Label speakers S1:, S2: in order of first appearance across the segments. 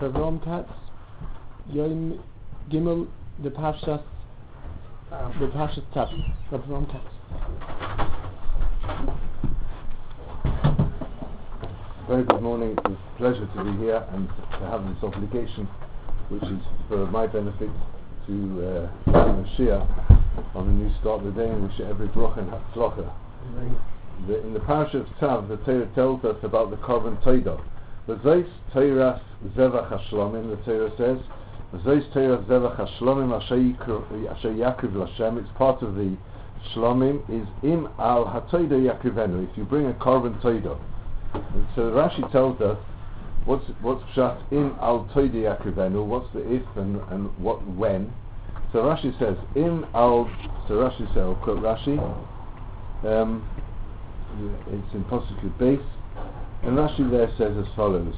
S1: Avram Katz, Yom Gimel, the Parshas Tav, Avram Katz.
S2: Very good morning. It's a pleasure to be here and to have this obligation, which is for my benefit, to give a shir on the new start of the day and wish every bracha and hatzlacha. In the Parasha of Tav, the Torah tells us about the Korban Todah. V'zois Torah Zevach HaShlomim, the Torah says, V'zois Torah Zevach HaShlomim Asher Yakriv L'Hashem. It's part of the Shlomim, is Im Al HaTodah Yakrivenu, if you bring a Korban Todah. And so Rashi tells us what's pshat Im Al Todah Yakrivenu, what's the if and what when. So Rashi says Im Al. So Rashi says, I'll quote Rashi. It's in Posuk base, and Rashi there says as follows: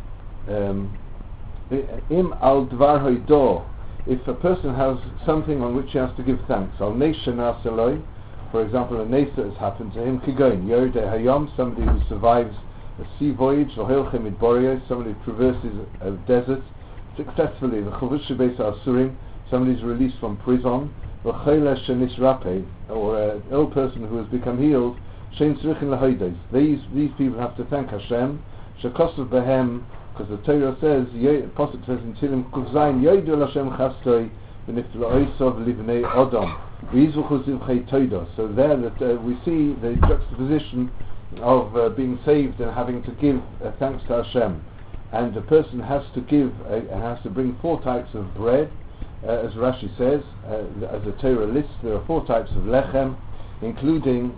S2: Im Al Dvar Hoido. If a person has something on which he has to give thanks, Al Neisha Nasaloi, for example, a Nesa has happened to him, Kigoin Yerdei Hayom, somebody who survives a sea voyage, Lohilchem Idborio, somebody who traverses a desert successfully, the Chavush Beis Asurim, somebody who's released from prison, V'chayla Shenis Rape, or an ill person who has become healed. These people have to thank Hashem. Shekosov Behem, because the Torah says, Pasuk says in Tilim Kuvzayin, Yoidu Hashem Chastoi v'nifla'oisov livnei Odom v'yizvuchu zivchei Todah. So there we see the juxtaposition of being saved and having to give thanks to Hashem. And a person has to give, has to bring 4 types of bread, as Rashi says, as the Torah lists. There are 4 types of lechem, including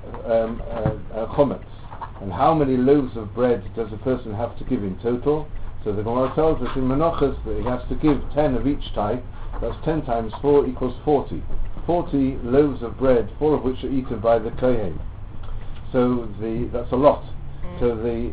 S2: chometz. And how many loaves of bread does a person have to give in total? So the Gemara tells us in Menachos that he has to give 10 of each type. That's 10 times 4 equals 40. 40 loaves of bread, 4 of which are eaten by the kohen. So that's a lot. So the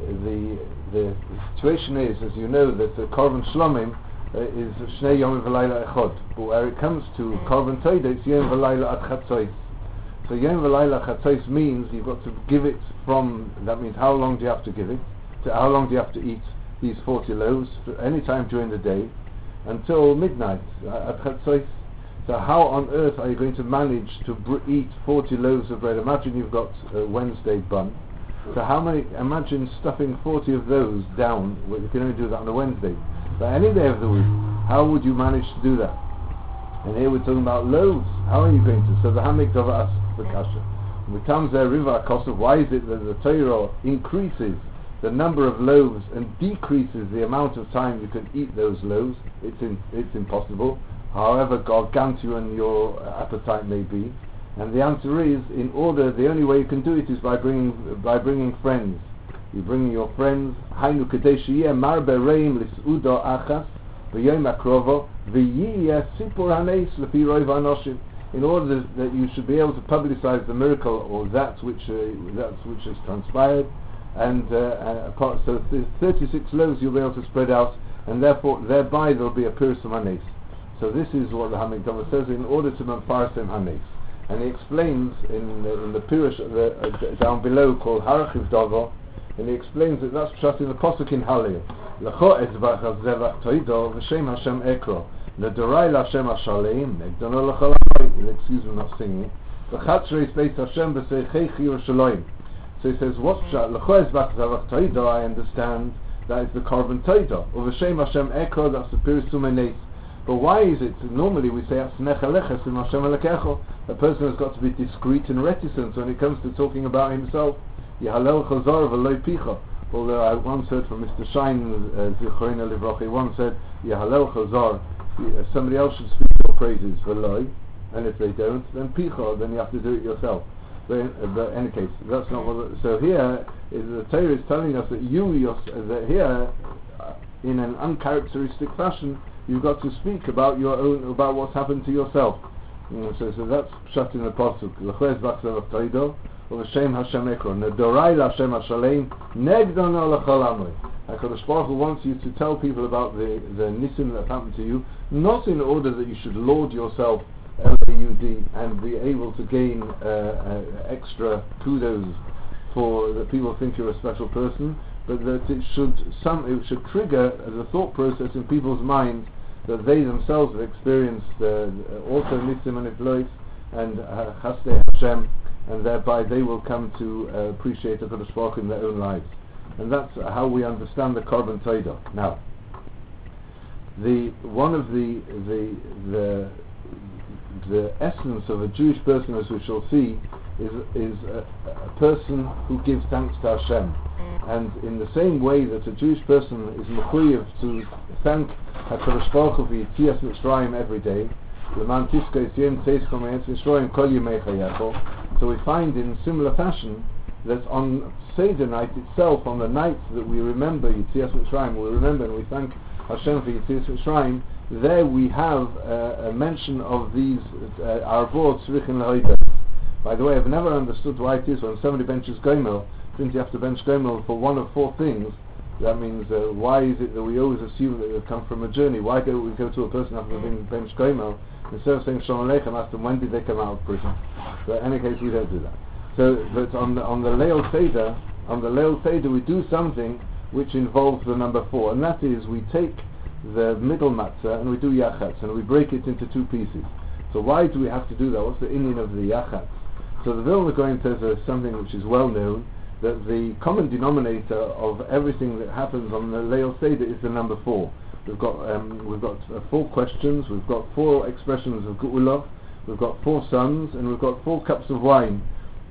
S2: situation is, as you know, that the Korban Shlomim is Shnei Yom V'Layla Echod. But where it comes to Korban Todah, it's Yom V'Layla Ad Chatzos. So Yom V'Layla Chatzos means you've got to give it from, that means how long do you have to give it, to how long do you have to eat these 40 loaves, any time during the day, until midnight, at Chatzos. So how on earth are you going to manage to eat 40 loaves of bread? Imagine you've got a Wednesday bun. So imagine stuffing 40 of those down. Well, you can only do that on a Wednesday. But any day of the week, how would you manage to do that? And here we're talking about loaves. How are you going to? So the Hamik Dova asks the Kasha. When it comes there, Riva Kosov, why is it that the Torah increases the number of loaves and decreases the amount of time you can eat those loaves? It's impossible, however gargantuan your appetite may be. And the answer is, the only way you can do it is by bringing friends. You bring your friends. Hainu Kadesh Yeh Mar Bereim Lis'udo Achas V'Yom Akrovo V'Yeh Sipur Haneis Lefi Rov Anoshim. In order that you should be able to publicize the miracle or that which has transpired, and so there's 36 loaves you'll be able to spread out, and thereby there will be a Pirusim Hanes. So this is what the Hamik Dova says, in order to Memfarsim Hanes. And he explains in the Pirush down below called Harachiv Dova, and he explains that that's just in the Posuk in Halil. L'cho ezbach hazevach toido v'shem Hashem ekro l'dorai l'Hashem hashaleim negdono l'cholamai. Excuse me, not singing. V'chatzreis beis Hashem b'seichei Yerushalayim. So he says, what's pshat? L'cho ezbach hazevach toido, I understand that is the Korban Todah. Or v'shem Hashem ekro, that's the Pirusim Hanes. But why is it? Normally we say a person has got to be discreet and reticent when it comes to talking about himself. Although I once heard from Mr. Shine, Zichroina Livrochi, once said, Yahalel Chazar, somebody else should speak your praises for Loi, and if they don't, then Picha, then you have to do it yourself. But in any case, that's not what. So here, the Torah is telling us that that here, in an uncharacteristic fashion, you've got to speak about about what's happened to yourself. So that's shut in the pasuk. L'chez b'achzav toido u'v'shem Hashem ekro nedorai l'Hashem hashaleim negdono l'chol amri. HaKadosh Baruch Hu wants you to tell people about the nisim that happened to you, not in order that you should laud yourself and be able to gain extra kudos for that people think you're a special person, but that it should trigger as a thought process in people's minds that they themselves have experienced also Nisim and Iflois and Chasdei Hashem, and thereby they will come to appreciate the Kadosh Baruch Hu in their own lives. And that's how we understand the Korban Todah. Now, one of the essence of a Jewish person, as we shall see, is a person who gives thanks to Hashem. And in the same way that a Jewish person is mechuyev to thank HaKadosh Baruch Hu for Yetzias Mitzrayim every day, L'man Tiska Yitziyim Tzeiskom Yetzias Mitzrayim Kol Yimei Chayecho. So we find in similar fashion that on Seder night itself, on the night that we remember Yetzias Mitzrayim, we remember and we thank Hashem for Yetzias Mitzrayim, there we have a mention of these Arbot Tzrichin L'Hoides. By the way, I've never understood why it is when somebody benches Gomel, since you have to bench Gomel for one of four things. That means why is it that we always assume that they've come from a journey? Why don't we go to a person after they've been bench Gomel, instead of saying Shalom Aleichem, ask them when did they come out of prison? So in any case we don't do that. So but on the Leil Seder we do something which involves the number 4, and that is we take the middle matzah and we do yachatz, and we break it into two pieces. So why do we have to do that? What's the Indian of the yachatz? So the Vilna Gaon says something which is well known, that the common denominator of everything that happens on the Leil Seder is the number 4. We've got 4 questions, we've got 4 expressions of Geula, we've got 4 sons, and we've got 4 cups of wine.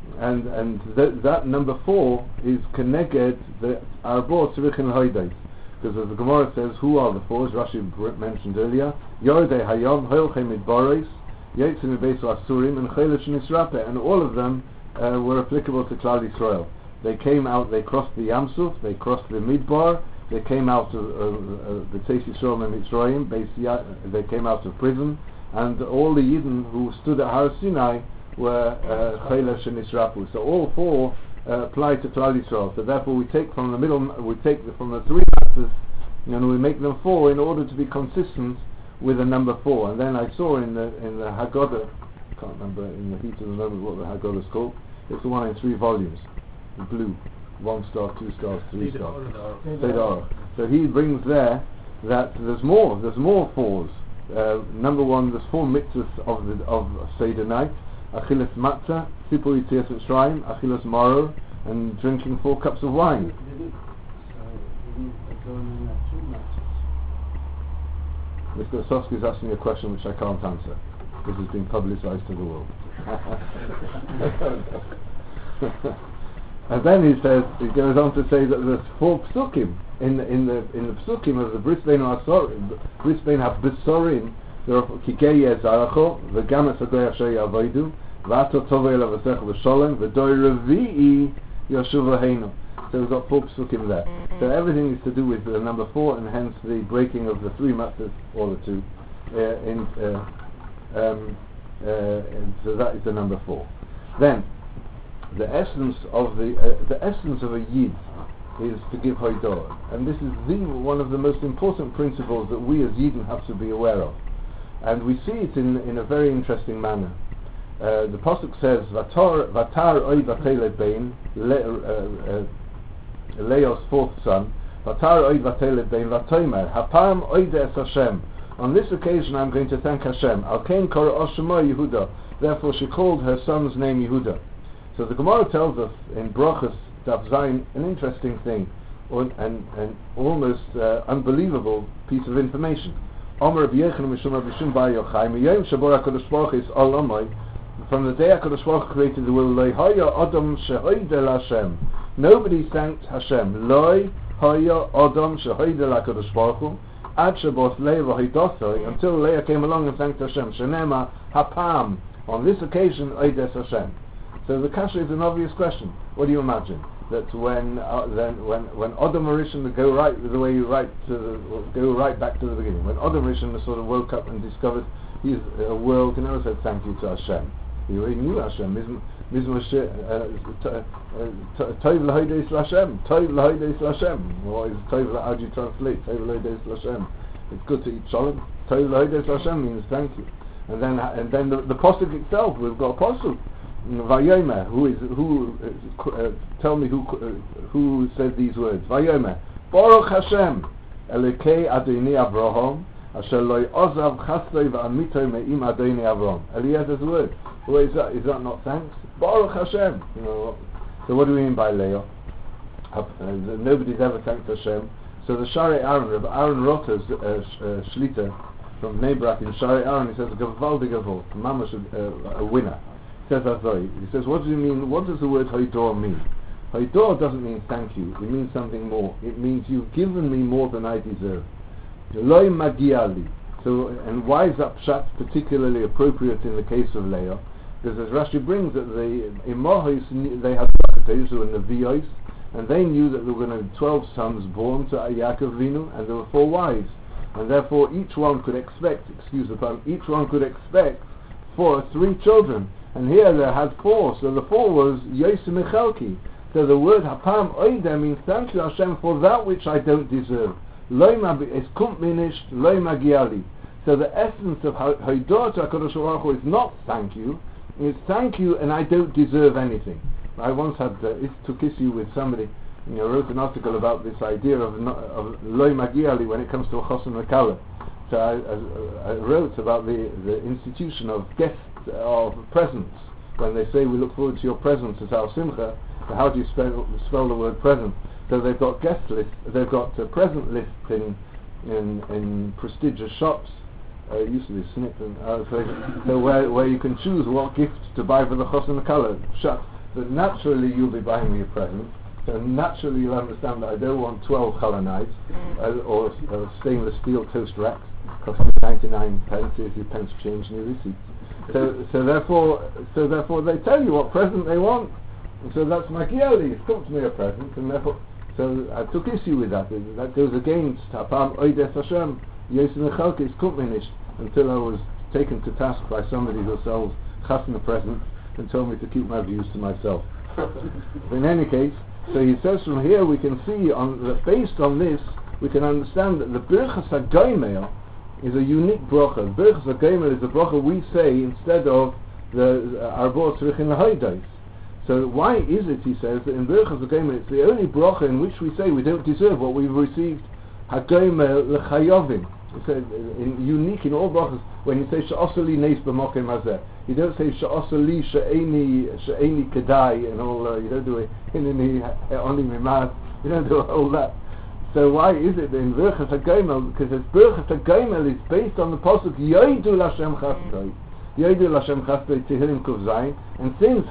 S2: And that number 4 is Keneged the Arbot Tzrichin L'Hoides. Because as the Gemara says, who are the 4, as Rashi mentioned earlier, Yordei Hayom, Hoilchem Midboros, Yetzim Beis Asurim, and Chelesh Nisrape, and all of them were applicable to Klal Yisrael. They came out, they crossed the Yamsuf, they crossed the Midbar, they came out of the Tzeis Yisrael and Mitzrayim, they came out of prison, and all the Yidden who stood at Har Sinai were Chelesh and Nisrapu. So all 4 apply to Klal Yisrael. So therefore we take from the middle, we take from the 3 matters, and we make them 4 in order to be consistent with the number 4. And then I saw in the Haggadah, I can't remember in the heat of the moment what the Haggadah is called, it's the one in 3 volumes, in blue, 1 star, 2 stars, 3 stars. So he brings there that there's more 4s. Number 1, there's 4 mitzvahs of Seder night: Achilas matzah, Sipur Yetzias Mitzrayim, Achilas maror, and drinking 4 cups of wine. Mr. Osowski is asking a question which I can't answer. This has been publicized to the world. And then he goes on to say that there's 4 psukim in the psukim of the Bris Bein HaBesorim. There are Kikei Yezaracho, V'gam Esagoy Asher Yavodu, V'ato Tovei Lavasech V'sholem, V'doi Revi'i Yoshuv Heinu. So we've got 4 psukim there. So everything is to do with the number 4, and hence the breaking of the 3 matzahs, or the 2. So that is the number 4. Then the essence of a yid is to give hoidah, and this is one of the most important principles that we as yidden have to be aware of. And we see it in a very interesting manner. The pasuk says, "Vatar oy vatele bein Leo's 4th son, Vatar oy vatele bein vatomer hapam oy es Hashem." On this occasion, I'm going to thank Hashem. Al kein kor oshemo Yehuda. Therefore, she called her son's name Yehuda. So the Gemara tells us in Brachos Daf Zayin an interesting thing, and almost unbelievable piece of information. Omer Rabbi Yochanan Mishum Rabbi Shimon Bar Yochai Miyom Shabor HaKadosh Baruch Hu is Olamai. From the day HaKadosh Baruch Hu created the world, Loi Haya Adam Shehoidel Hashem. Nobody thanked Hashem. Loi Haya Adam Shehoidel HaKadosh Baruch Hu Ad Shabos Leah V'Hidosoi, until Leah came along and thanked Hashem. Shenema Hapam. On this occasion, Oides Hashem. So the kasha is an obvious question. What do you imagine? That when Adam Rishon go right back to the beginning, when Adam Rishon sort of woke up and discovered his world, he never said thank you to Hashem. He already knew Hashem. Tov l'hoides l'Hashem. Tov l'hoides l'Hashem. What is Tov? How do you translate Tov l'hoides l'Hashem? It's good to eat shalom. Tov l'hoides l'Hashem means thank you. And then the pasuk itself, we've got a pasuk. Vayomer, tell me who said these words. Vayomer, Baruch Hashem, Elokei Adonai Avraham, Asher lo ozav chasdei va'amitoi me'im Adonai Avraham. Eliezer's word. Well, is that not thanks? Baruch Hashem. So what do we mean by Leah? Nobody's ever thanked Hashem. So the Shari Aaron, Aaron Rotter's Shlita from Bnei Brak in Shari Aaron, he says a gewaldige Wort, mamash a winner. He says he says, what do you mean? What does the word Haidor mean? Haidor doesn't mean thank you. It means something more. It means you've given me more than I deserve. Loi magiali. So, and why is that pshat particularly appropriate in the case of Leah? Because as Rashi brings that the Imahos, they had Zakatayus and the Nevios, and they knew that there were going to be 12 sons born to Yaakov Avinu, and there were 4 wives, and therefore each one could expect, each one could expect 3 children, and here they had 4, so the 4 was Yosef Michalki. So the word Hapam Oida means thank you Hashem for that which I don't deserve. It's kumpminished, loy magiali. So the essence of Haidor to HaKadosh Baruch Hu is not thank you, it's thank you and I don't deserve anything. I once had took issue with somebody, wrote an article about this idea of loy magiali when it comes to a chosun v'kala. So I wrote about the institution of guest of presents. When they say we look forward to your presence at our simcha, so how do you spell the word present? So they've got guest lists, they've got present lists in prestigious shops. It used to be Snip, and so where you can choose what gifts to buy for the chosun v'kala. Shut. So naturally you'll be buying me a present. So naturally you'll understand that I don't want 12 challah knives or stainless steel toast racks costing 99 pence if you pence change in your receipt. So therefore they tell you what present they want. And so that's Magiali, it's come to me a present, and therefore so I took issue with that. That goes against Hapam Oides Hashem, Yosef Michalki is kumpminished, until I was taken to task by somebody who sells chasna presents and told me to keep my views to myself. In any case, so he says from here we can see that based on this we can understand that the Birchas HaGomer is a unique bracha. Birchas HaGomer is a bracha we say instead of the Arbor Tzrichin L'Hodos. So why is it, he says, that in Birchas HaGomer it's the only bracha in which we say we don't deserve what we've received. HaGomer L'Chayovim. It's unique in all brachas. When you say She'osali Neis B'Mokem Hazeh, you don't say She'osali She'eni Kedai and all. You don't do it only Mimad. You don't do all that. So why is it in Birchas HaGomer? Because it's Birchas HaGomer is based on the pasuk Yoidu L'Hashem Chasdei. Yoidu L'Hashem Chasdei Tehillim Kuf Zayin. And since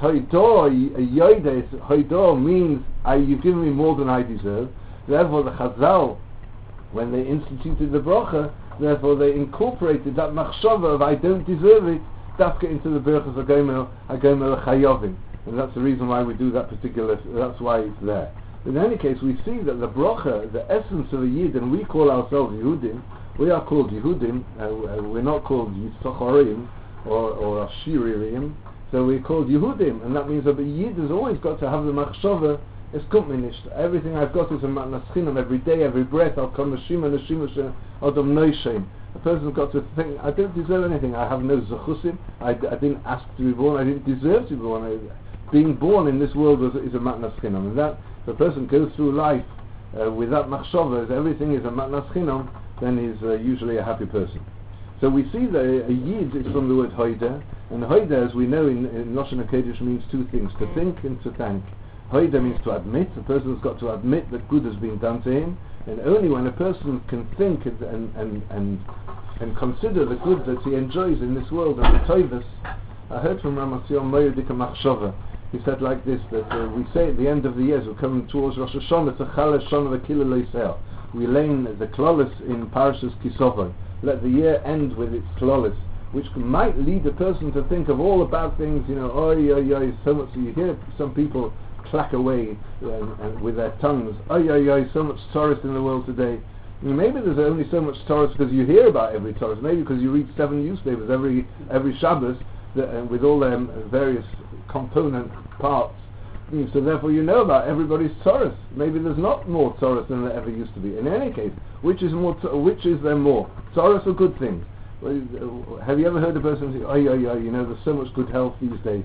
S2: Hoidor means you've given me more than I deserve, therefore the Chazal, when they instituted the bracha, therefore they incorporated that machshava of I don't deserve it, dafka into the Birchas HaGomer L'Chayovim. And that's the reason why we do that particular, that's why it's there. In any case, we see that the bracha, the essence of a Yid, and we call ourselves Yehudim, we are called Yehudim, we're not called Yissacharim or Ashiririm, so we're called Yehudim, and that means that the Yid has always got to have the machshava. It's kumpminished. Everything I've got is a matnas chinam. Every day, every breath, I'll come neshima odom noishem. A person's got to think, I don't deserve anything. I have no zechusim. I didn't ask to be born. I didn't deserve to be born. Being born in this world is a matnas chinam. And that, if a person goes through life with that machshava, as everything is a matnas chinam, then he's usually a happy person. So we see that a yid is from the word hoida, and hoida, as we know in Lashon HaKodesh, means 2 things: to think and to thank. Hoida means to admit. A person's got to admit that good has been done to him, and only when a person can think and consider the good that he enjoys in this world and the tovus. I heard from Ramatzion Moyodika Machshava. He said like this, that we say at the end of the years, we're coming towards Rosh Hashanah, Tzachal Shana V'Kila Loisel. We lay the klolis in Parashas Kisovon. Let the year end with its klolis, which might lead a person to think of all the bad things, so much. So you hear some people clack away and with their tongues, so much Torah in the world today. Maybe there's only so much Torah because you hear about every Torah. Maybe because you read 7 newspapers every Shabbos with all their various component parts. So therefore you know about everybody's Torah. Maybe there's not more Torah than there ever used to be. In any case, which is there more? Torah or good things? Have you ever heard a person say, there's so much good health these days?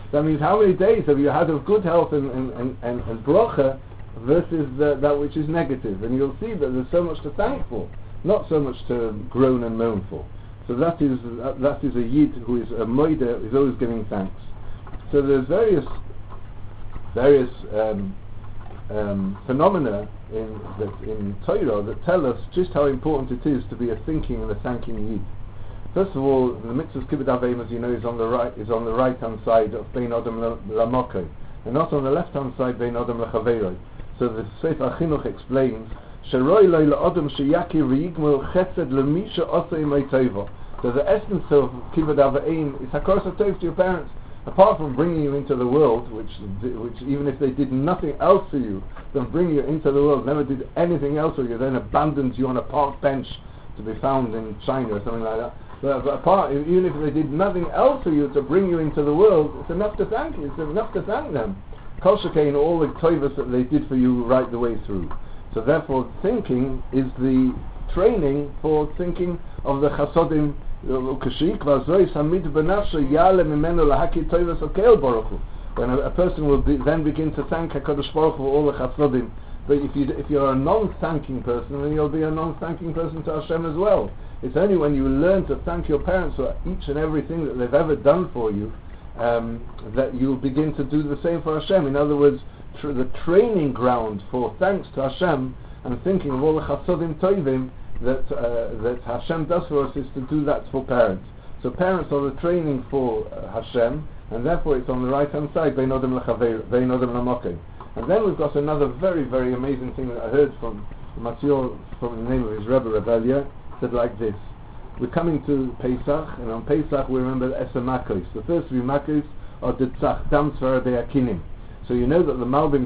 S2: That means how many days have you had of good health and bracha versus that which is negative. And you'll see that there's so much to thank for, not so much to groan and moan for. So that is a Yid who is a moida, is always giving thanks. So there's various phenomena in Torah that tell us just how important it is to be a thinking and a thanking Yid. First of all, the mitzvah's kibbud avim, as you know, is on the right hand side of Bein Adam Lamokei, and not on the left hand side Bein Adam Lachaveiroi. So the Sefer Chinuch explains, Sheroi lo la'adam sheyakir v'yigmul chesed l'mi she'osei me'tova. So the essence of kibbud avim is hakaras hatov to your parents. Apart from bringing you into the world, which even if they did nothing else for you, then bring you into the world, never did anything else for you, then abandoned you on a park bench to be found in China or something like that. But apart, even if they did nothing else for you to bring you into the world, it's enough to thank you. It's enough to thank them. Kol shekein, all the tovos that they did for you right the way through. So therefore, thinking is the training for thinking of the chasodim. When a person will then begin to thank HaKadosh Baruch Hu for all the chasodim. But if you're a non-thanking person, then you'll be a non-thanking person to Hashem as well. It's only when you learn to thank your parents for each and everything that they've ever done for you that you'll begin to do the same for Hashem. In other words, the training ground for thanks to Hashem and thinking of all the chasodim tovim that Hashem does for us is to do that for parents. So parents are the training for Hashem, and therefore it's on the right hand side, Bein Adam Lachaveir, Bein Adam Lamokei. And then we've got another very, very amazing thing that I heard from Matthieu, from the name of his Rebbe, Rebellia, said like this. We're coming to Pesach, and on Pesach we remember Eser Makos. The first three Makos are the Tzach, Dam Tzvara De'akinim. So you know that the Malbim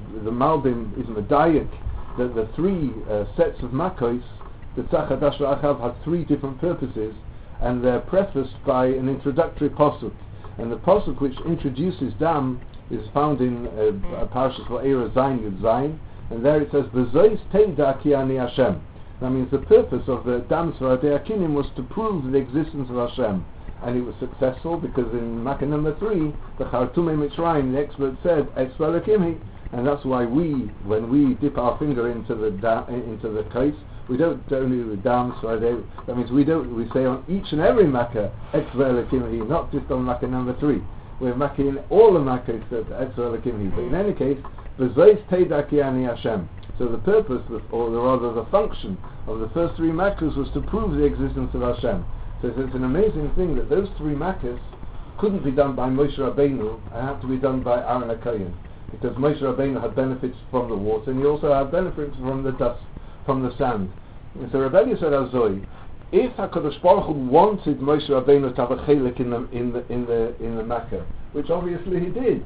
S2: is Medayik, that the three sets of Makos, the Tzach Hadash V'Achav, have three different purposes, and they're prefaced by an introductory posuk. And the posuk which introduces Dam is found in Parashas Va'era Zayin Yud Zayin, and there it says, V'zois teida ki ani Hashem. That means the purpose of the Dam Tzvara De'akinim was to prove the existence of Hashem. And it was successful because in Makkah number 3, the Chartumei Mitzrayim, the expert said, Etzva Lekimhi, and that's why when we dip our finger into the case, we don't only do the Dam Tzvara. That means we say on each and every Makkah, Etzva Lekimhi, not just on Makkah number 3. We're Makkah in all the Makkahs that Etzva Lekimhi. But in any case, V'zois teida ki ani Hashem. So the purpose, or rather the function, of the first three Makkahs was to prove the existence of Hashem. So it's an amazing thing that those three Makkahs couldn't be done by Moshe Rabbeinu and had to be done by Aaron HaKohen, because Moshe Rabbeinu had benefits from the water and he also had benefits from the dust, from the sand. And so Rebellia said, Azoi, if HaKadosh Baruch Hu wanted Moshe Rabbeinu to have a chelik in the Makkah, which obviously he did,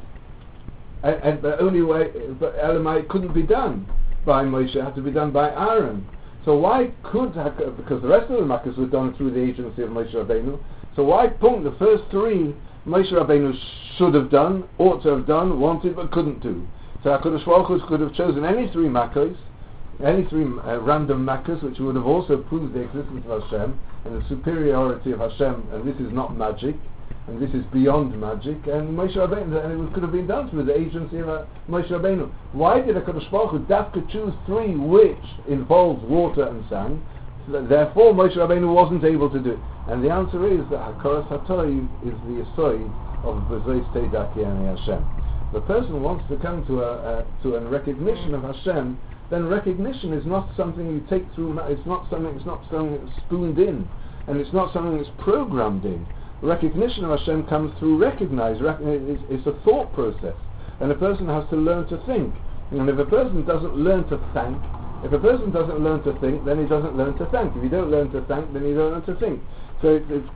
S2: and the only way, but Elamai, it couldn't be done by Moshe, it had to be done by Aaron. So why because the rest of the Makkahs were done through the agency of Moshe Rabbeinu, so why point the first three Moshe Rabbeinu should have done, ought to have done, wanted but couldn't do? So HaKadosh Baruch Hu could have chosen any three Makkahs, any three random Makkahs, which would have also proved the existence of Hashem and the superiority of Hashem, and this is not magic, and this is beyond magic, and Moshe Rabbeinu, and it could have been done through the agency of Moshe Rabbeinu. Why did HaKadosh Baruch Hu dafka choose three which involves water and sand? So therefore Moshe Rabbeinu wasn't able to do it. And the answer is that Hakaras HaTorah is the Yesod of V'zois teida ki ani Hashem. The person wants to come to a recognition of Hashem, then recognition is not something you take through, it's not something that's spooned in, and it's not something that's programmed in. Recognition of Hashem comes through it's a thought process, and a person has to learn to think. And if a person doesn't learn to think, then he doesn't learn to thank. If you don't learn to thank, then you don't learn to think. So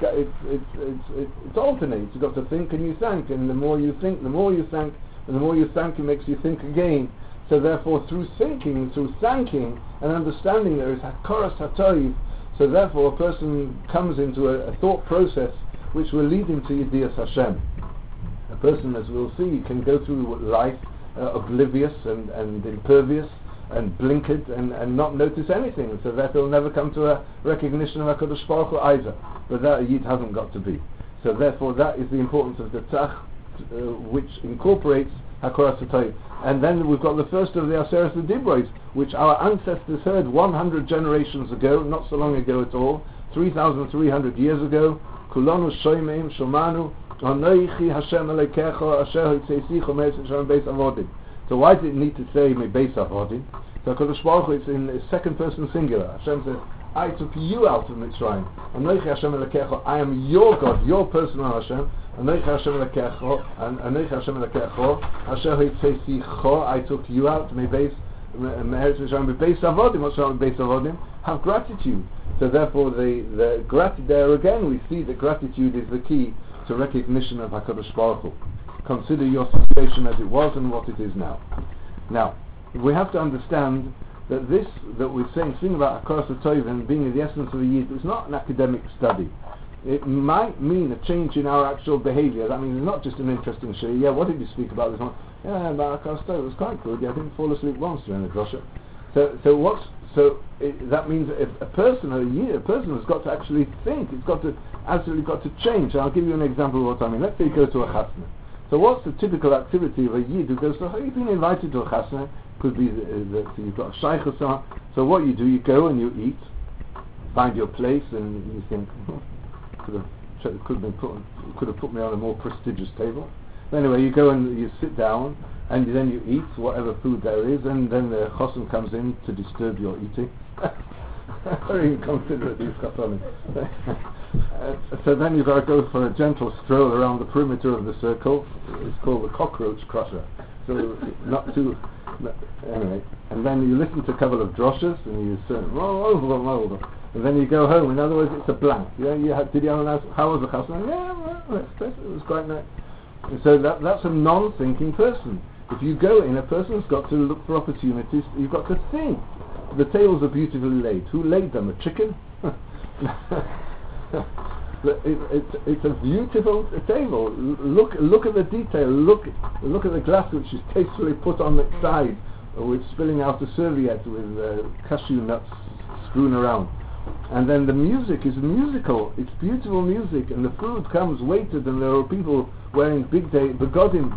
S2: it alternates. You've got to think and you thank, and the more you think, the more you thank, and the more you thank, it makes you think again. So therefore, through thinking, through thanking and understanding, there is Hakaras HaTorah. So therefore, a person comes into a thought process which will lead him to Yidiyas Hashem. A person, as we'll see, can go through life oblivious and impervious and blinkered and not notice anything. So therefore he'll never come to a recognition of HaKadosh Baruch Hu either. But that a Yid hasn't got to be. So therefore that is the importance of the Tzach which incorporates Hakoras HaTov. And then we've got the first of the Aseret Dibros, which our ancestors heard 100 generations ago, not so long ago at all, 3,300 years ago. Kulanu shoymeim shomanu anoichi Hashem Elokecha asher hotzeisecha me'eretz Mitzrayim beis avodim. So why did it need to say me beis avodim? So HaKadosh Baruch Hu, it's in the second person singular. Hashem says, I took you out of Mitzrayim. Anoichi Hashem Elokecha, I am your God, your personal Hashem. Anoichi Hashem Elokecha, asher hotzeisecha, I took you out me'eretz Mitzrayim beis avodim. What's wrong with beis avodim? Have gratitude. So therefore, the gratitude there again, we see that gratitude is the key to recognition of HaKadosh Baruch Hu. Consider your situation as it was and what it is now. Now, we have to understand that this that we're saying about Hakoras HaTov and being in the essence of the Yid is not an academic study. It might mean a change in our actual behavior. That means it's not just an interesting shir. Yeah, what did you speak about this morning? Yeah, about Hakoras HaTov, it was quite good. Yeah, I didn't fall asleep once during the drasha. That means if a person has got to actually think. It's got to change. And I'll give you an example of what I mean. Let's say you go to a chasna. So what's the typical activity of a Yid who goes to you've been invited to a chasna? Could be that you've got a shaykh or something. So what you do, you go and you eat, find your place, and you think could have put me on a more prestigious table. But anyway, you go and you sit down, and then you eat whatever food there is, and then the chosim comes in to disturb your eating. Very inconsiderate, these chassanim. So then you've got to go for a gentle stroll around the perimeter of the circle. It's called the cockroach crusher. So not too... Anyway, and then you listen to a couple of droshes, and you say, roll over. And then you go home. In other words, it's a blank. Yeah, did you have a nice... How was the chassan? Yeah, it was quite nice. And so that's a non-thinking person. If you go in, a person's got to look for opportunities. You've got to think. The tables are beautifully laid. Who laid them? A chicken? It's a beautiful table. Look at the detail. Look at the glass which is tastefully put on its side, with spilling out a serviette with cashew nuts strewn around. And then the music is musical. It's beautiful music, and the food comes weighted, and there are people wearing big day begodim.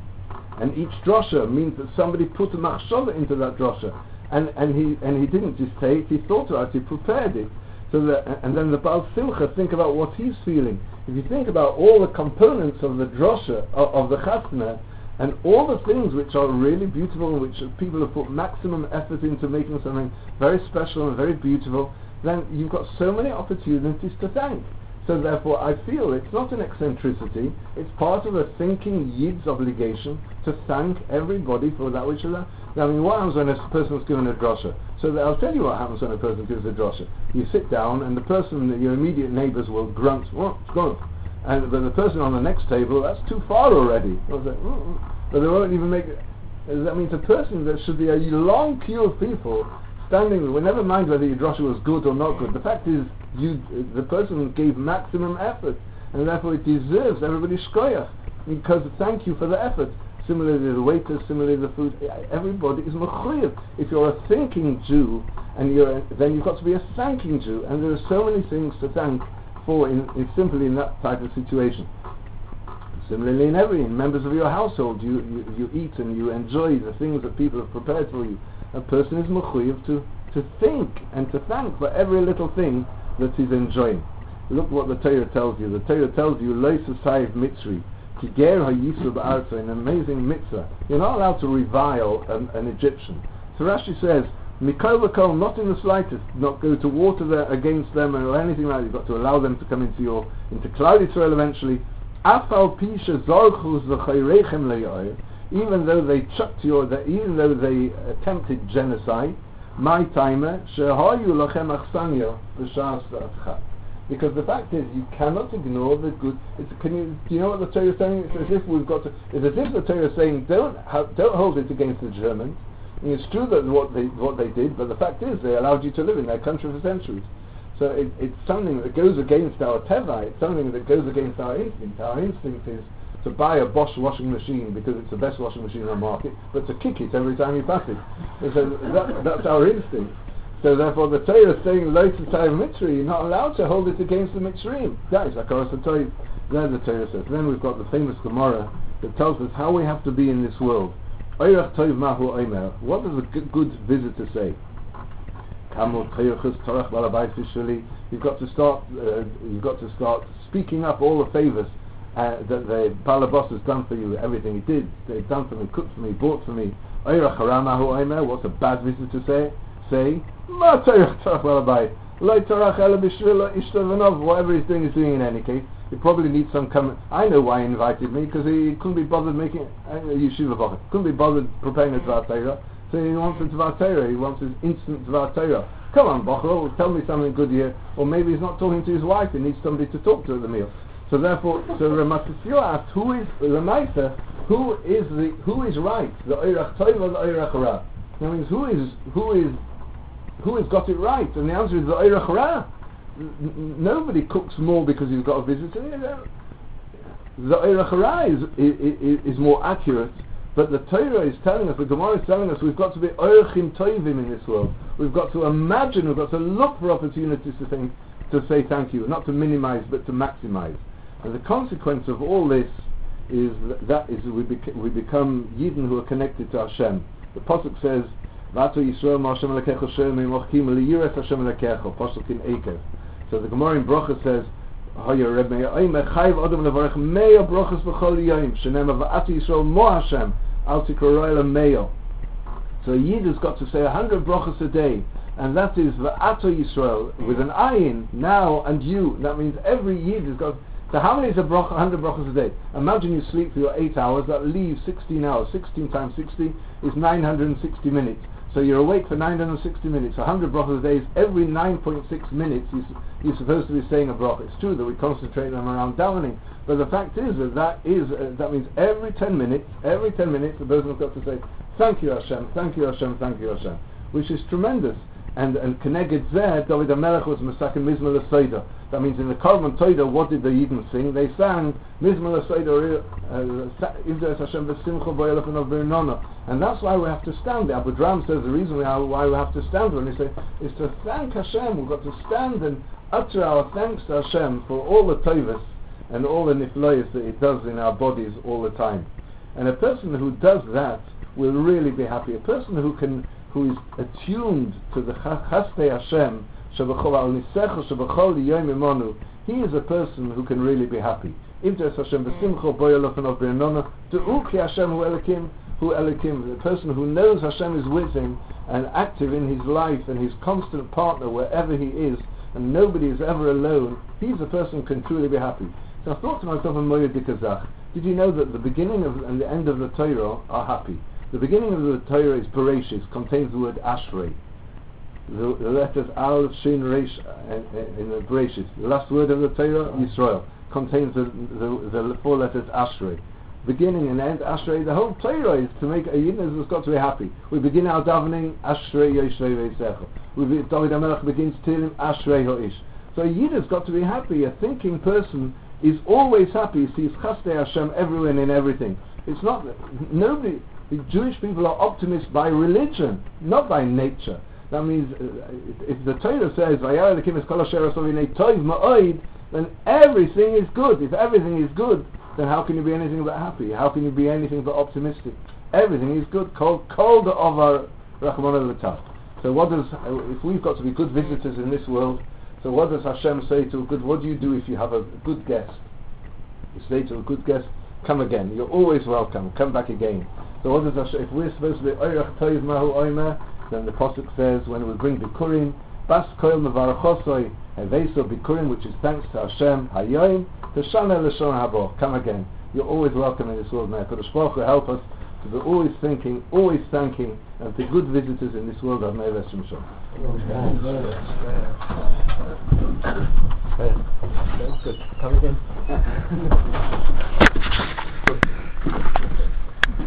S2: And each drosha means that somebody put a machshava into that drosha, and he didn't just take, he thought about it, he prepared it. So and then the Baal Simcha, think about what he's feeling. If you think about all the components of the drosha, of the chasna, and all the things which are really beautiful, and which people have put maximum effort into making something very special and very beautiful, then you've got so many opportunities to thank. So therefore I feel it's not an eccentricity, it's part of a thinking Yid's obligation to thank everybody for that which is there. Now, I mean, what happens when a person is given a drosha? So I'll tell you what happens when a person gives a drosha. You sit down, and the person, your immediate neighbours will grunt, "What's going on?" And but the person on the next table, that's too far already. But they won't even make it. That means a person, there should be a long queue of people standing. Well, never mind whether your drosha was good or not good. The fact is, the person gave maximum effort, and therefore it deserves everybody's shkoyach, because thank you for the effort. Similarly the waiters, similarly the food, everybody is mechuyev. If you're a thinking Jew, then you've got to be a thanking Jew, and there are so many things to thank for simply in that type of situation. Similarly in members of your household, you eat and you enjoy the things that people have prepared for you. A person is mechuyev to think and to thank for every little thing that he's enjoying. Look what the Torah tells you. The Torah tells you, Lo Sasayev Mitzri, Ki Ger HaYisu Ba'artza, an amazing mitzvah. You're not allowed to revile an Egyptian. So Rashi says, Mikol v'kol, not in the slightest, not go to water there against them or anything like that. You've got to allow them to come into Klal Yisrael eventually. Afal pi shezorchu z'chayrechem le'yoyer, even though they even though they attempted genocide, my timer shehayu lachem achsanyo b'shas v'atcha. Because the fact is, you cannot ignore the good. Do you know what the Torah is saying? It's as if it's as if the Torah is saying, don't hold it against the Germans. And it's true that what they did, but the fact is, they allowed you to live in their country for centuries. So it's something that goes against our teva. It's something that goes against our instinct. Our instinct is to buy a Bosch washing machine because it's the best washing machine on the market, but to kick it every time you pass it. And so that's our instinct. So therefore the Torah is saying, Lo Sasayev Mitzri, you're not allowed to hold it against the Mitzrayim. That is Hakoras HaTov. There the Torah says. Then we've got the famous Gemara that tells us how we have to be in this world. Oirach Tov Mahu Omer. What does a good visitor say? You've got to start speaking up all the favors that the Balabos has done for you. Everything he did, they've done for me, cooked for me, bought for me. Oirach Haramahu Omer. What's a bad visitor say? Say Ma Toirach Torach Balabai. Lo Torach Ela B'Shvilo Ishtavanov. Whatever he's doing in any case. He probably needs some comment. I know why he invited me, because he couldn't be bothered making a yeshiva bocher. Couldn't be bothered preparing a Dvar Torah. So he wants a Dvar Torah. He wants his instant Dvar Torah. Come on, bocher, tell me something good here. Or maybe he's not talking to his wife. He needs somebody to talk to at the meal. So therefore, Ramatzio asked, who is Lamaisa? Who is right? The Oirach Tov or the Oirach Ra? That means who has got it right? And the answer is the Oirach Ra. Nobody cooks more because he's got a visitor. The Oirach Ra is more accurate, but the Torah is telling us, the Gemara is telling us, we've got to be Oirachim Tovim in this world. We've got to imagine, we've got to look for opportunities to say thank you, not to minimize but to maximize. And the consequence of all this is we become Yidden who are connected to Hashem. The Pasuk says, Vato Yisrael Ma'Hashem Elekecha Shem Me'mochkim Liyiras Hashem Elekecha, Pasuk in Eikev. So the Gemara in Brocha says, Hoya Reb Meir Oimer Chayv Adam Levarech Meya Brochas B'chol Yom Shenema Vato Yisrael Mo Hashem Al Tikroyla Meyo. So a Yid has got to say 100 Brochas a day, and that is Vato Yisrael with an ayin, now and you. That means every Yid has got. So how many is 100 brachas a day? Imagine you sleep for your 8 hours, that leaves 16 hours. 16 times 60 is 960 minutes. So you're awake for 960 minutes. 100 brachas a day is every 9.6 minutes you're supposed to be saying a bracha. It's true that we concentrate them around davening, but the fact is that means every 10 minutes the person has got to say, thank you Hashem, thank you Hashem, thank you Hashem, which is tremendous. And Keneged Zeh, David HaMelech was Mesaken Mizmor L'Soida. That means in the Korban Toida, what did the Yidden sing? They sang Mizmor L'Soida, Ivdes Hashem V'Simcha B'Yelef and V'Nona. And that's why we have to stand. The Abu Dram says the reason why we have to stand when he says is to thank Hashem. We've got to stand and utter our thanks to Hashem for all the tovas and all the nifloyas that He does in our bodies all the time. And a person who does that will really be happy. A person who is attuned to the Chastei Hashem, he is a person who can really be happy. The person who knows Hashem is with him and active in his life and his constant partner wherever he is, and nobody is ever alone, he's a person who can truly be happy. So I thought to myself, did you know that the beginning and the end of the Torah are happy? The beginning of the Torah is Bereshis, contains the word Ashrei. The letters Al, Shin, Reish in the Bereshis. The last word of the Torah, Yisrael, contains the 4 letters Ashrei. Beginning and end, Ashrei. The whole Torah is to make a Yidden has got to be happy. We begin our davening, Ashrei Yoshrei Veisecha. David HaMelech begins Tehillim, Ashrei Ho'ish. So a Yid has got to be happy. A thinking person is always happy. He sees Chastei Hashem everywhere and in everything. It's not nobody. The Jewish people are optimists by religion, not by nature. That means if the Torah says then everything is good. If everything is good, then how can you be anything but happy? How can you be anything but optimistic? Everything is good. Called the Ovar Rachmana L'Tach. So if we've got to be good visitors in this world, so what does Hashem say to a good? What do you do if you have a good guest? You say to a good guest, come again. You're always welcome. Come back again. So what does Hashem, if we're supposed to be Oirach Tov Mahu Oimer, then the Pasuk says when we bring Bikurim, Bas Koil Mevarachosoi Eveso Bikurim, which is thanks to Hashem Hayoim, Teshana Leshon Habo. Come again. You're always welcome in this world. May HaKadosh Baruch Hu help us to be always thinking, always thanking, and to good visitors in this world of Meir Esrim Shom. Come again.